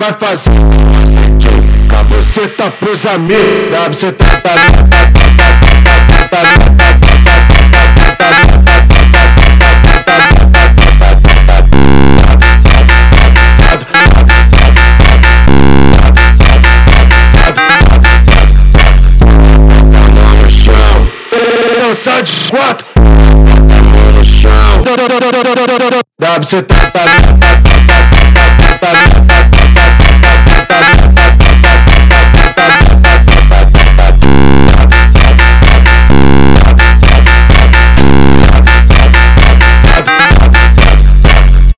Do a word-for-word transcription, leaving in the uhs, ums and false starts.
vai fazer com a buceta pros amigos. Dá buceta dançar de quatro, bota a mão no chão. Dá buceta